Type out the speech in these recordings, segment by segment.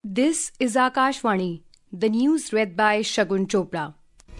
This is Akashvani, the news read by Shagun Chopra.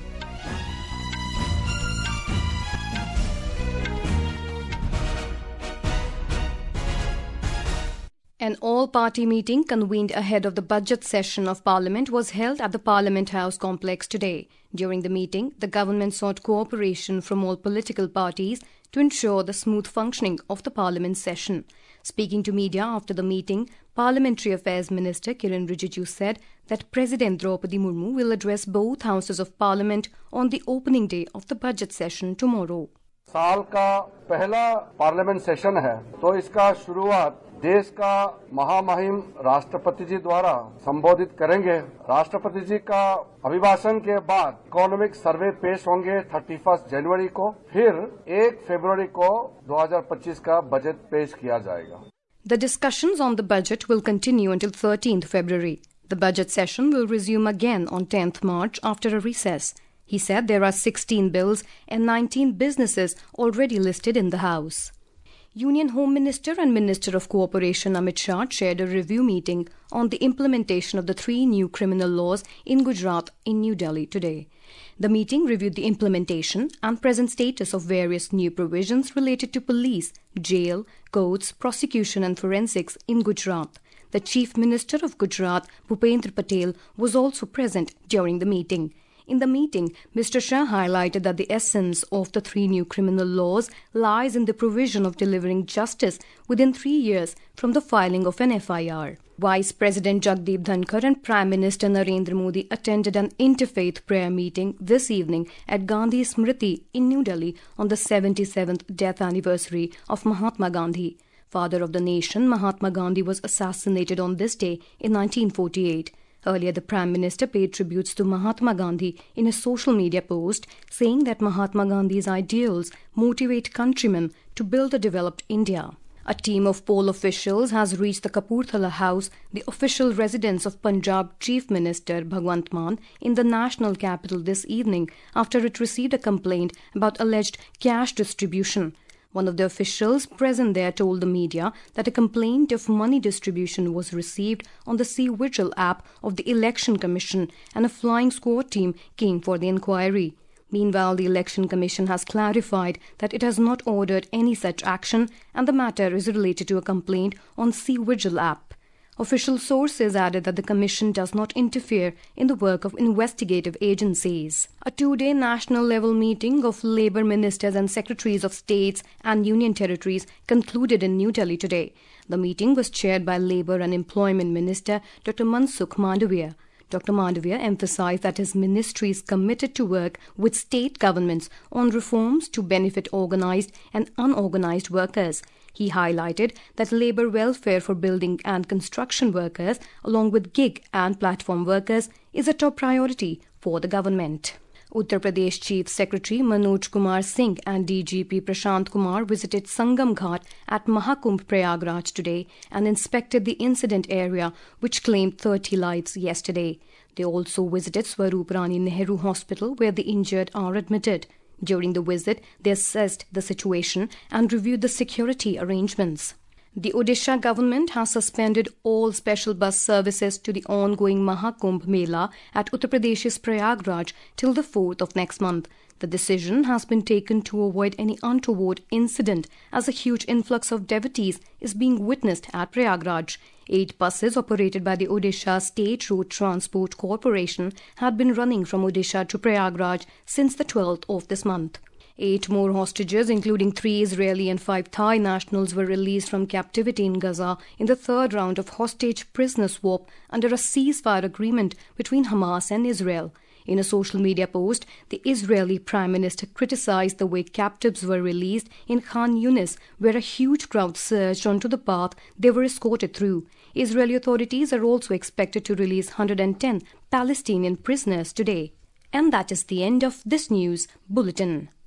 An all-party meeting convened ahead of the budget session of Parliament was held at the Parliament House complex today. During the meeting, the government sought cooperation from all political parties to ensure the smooth functioning of the Parliament session. Speaking to media after the meeting, Parliamentary Affairs Minister Kiren Rijiju said that President Draupadi Murmu will address both houses of Parliament on the opening day of the budget session tomorrow. साल का पहला parliament session है, तो इसका शुरुआत देश का महामहिम राष्ट्रपति जी द्वारा संबोधित करेंगे। राष्ट्रपति जी का अभिभाषण के बाद इकोनॉमिक सर्वे पेश होंगे 31 जनवरी को, फिर 1 फरवरी को 2025 का बजट पेश किया जाएगा। The discussions on the budget will continue until 13th February. The budget session will resume again on 10th March after a recess. He said there are 16 bills and 19 businesses already listed in the House. Union Home Minister and Minister of Cooperation Amit Shah chaired a review meeting on the implementation of the 3 new criminal laws in Gujarat in New Delhi today. The meeting reviewed the implementation and present status of various new provisions related to police, jail, courts, prosecution and forensics in Gujarat. The Chief Minister of Gujarat, Bhupendra Patel, was also present during the meeting. In the meeting, Mr. Shah highlighted that the essence of the 3 new criminal laws lies in the provision of delivering justice within 3 years from the filing of an FIR. Vice President Jagdeep Dhankar and Prime Minister Narendra Modi attended an interfaith prayer meeting this evening at Gandhi Smriti in New Delhi on the 77th death anniversary of Mahatma Gandhi. Father of the nation, Mahatma Gandhi was assassinated on this day in 1948. Earlier, the Prime Minister paid tributes to Mahatma Gandhi in a social media post, saying that Mahatma Gandhi's ideals motivate countrymen to build a developed India. A team of poll officials has reached the Kapurthala House, the official residence of Punjab Chief Minister Bhagwant Mann, in the national capital this evening after it received a complaint about alleged cash distribution. One of the officials present there told the media that a complaint of money distribution was received on the C-Vigil app of the Election Commission and a flying squad team came for the inquiry. Meanwhile, the Election Commission has clarified that it has not ordered any such action and the matter is related to a complaint on C-Vigil app. Official sources added that the Commission does not interfere in the work of investigative agencies. A 2-day national-level meeting of Labour Ministers and Secretaries of States and Union Territories concluded in New Delhi today. The meeting was chaired by Labour and Employment Minister Dr. Mansukh Mandavia. Dr. Mandavia emphasized that his ministry is committed to work with state governments on reforms to benefit organised and unorganised workers. He highlighted that labour welfare for building and construction workers, along with gig and platform workers, is a top priority for the government. Uttar Pradesh Chief Secretary Manoj Kumar Singh and DGP Prashant Kumar visited Sangam Ghat at Mahakumbh Prayagraj today and inspected the incident area, which claimed 30 lives yesterday. They also visited Swaroop Rani Nehru Hospital, where the injured are admitted. During the visit, they assessed the situation and reviewed the security arrangements. The Odisha government has suspended all special bus services to the ongoing Mahakumbh Mela at Uttar Pradesh's Prayagraj till the 4th of next month. The decision has been taken to avoid any untoward incident as a huge influx of devotees is being witnessed at Prayagraj. 8 buses operated by the Odisha State Road Transport Corporation had been running from Odisha to Prayagraj since the 12th of this month. 8 more hostages, including 3 Israeli and 5 Thai nationals, were released from captivity in Gaza in the 3rd round of hostage prisoner swap under a ceasefire agreement between Hamas and Israel. In a social media post, the Israeli Prime Minister criticized the way captives were released in Khan Yunis, where a huge crowd surged onto the path they were escorted through. Israeli authorities are also expected to release 110 Palestinian prisoners today. And that is the end of this news bulletin.